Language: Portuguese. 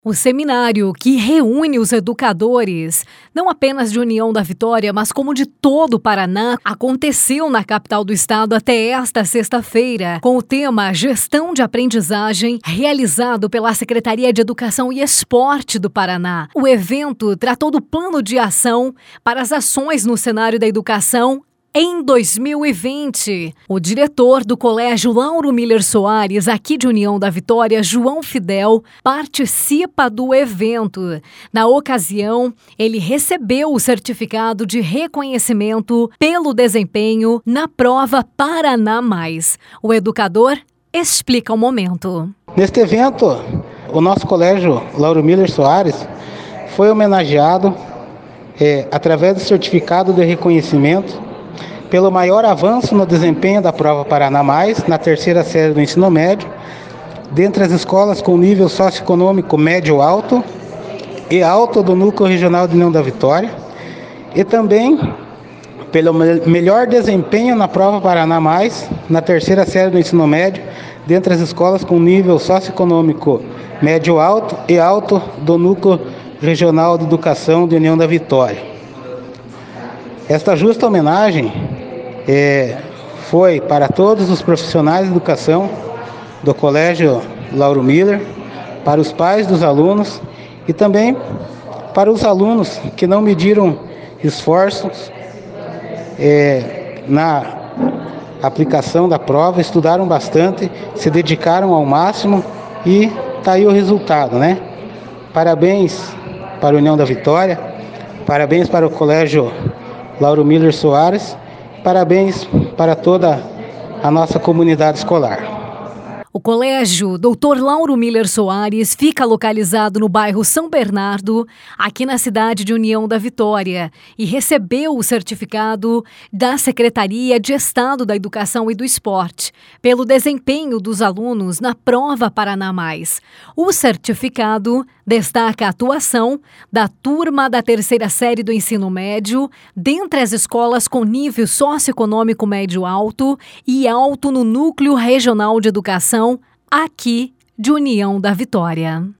O seminário, que reúne os educadores, não apenas de União da Vitória, mas como de todo o Paraná, aconteceu na capital do estado até esta sexta-feira, com o tema Gestão de Aprendizagem, realizado pela Secretaria de Educação e Esporte do Paraná. O evento tratou do plano de ação para as ações no cenário da educação em 2020, o diretor do Colégio Lauro Miller Soares, aqui de União da Vitória, João Fidel, participa do evento. Na ocasião, ele recebeu o certificado de reconhecimento pelo desempenho na prova Paraná Mais. O educador explica o momento. Neste evento, o nosso Colégio Lauro Miller Soares foi homenageado através do certificado de reconhecimento pelo maior avanço no desempenho da prova Paraná Mais, na terceira série do ensino médio, dentre as escolas com nível socioeconômico médio-alto e alto do Núcleo Regional de União da Vitória, e também pelo melhor desempenho na prova Paraná Mais, na terceira série do ensino médio, dentre as escolas com nível socioeconômico médio-alto e alto do Núcleo Regional de Educação de União da Vitória. Esta justa homenagem foi para todos os profissionais de educação do Colégio Lauro Miller, para os pais dos alunos e também para os alunos que não mediram esforços na aplicação da prova, estudaram bastante, se dedicaram ao máximo e está aí o resultado, né? Parabéns para a União da Vitória, parabéns para o Colégio Lauro Miller Soares, parabéns para toda a nossa comunidade escolar. O Colégio Dr. Lauro Miller Soares fica localizado no bairro São Bernardo, aqui na cidade de União da Vitória, e recebeu o certificado da Secretaria de Estado da Educação e do Esporte pelo desempenho dos alunos na prova Paraná Mais. O certificado destaca a atuação da turma da terceira série do ensino médio dentre as escolas com nível socioeconômico médio-alto e alto no Núcleo Regional de Educação aqui de União da Vitória.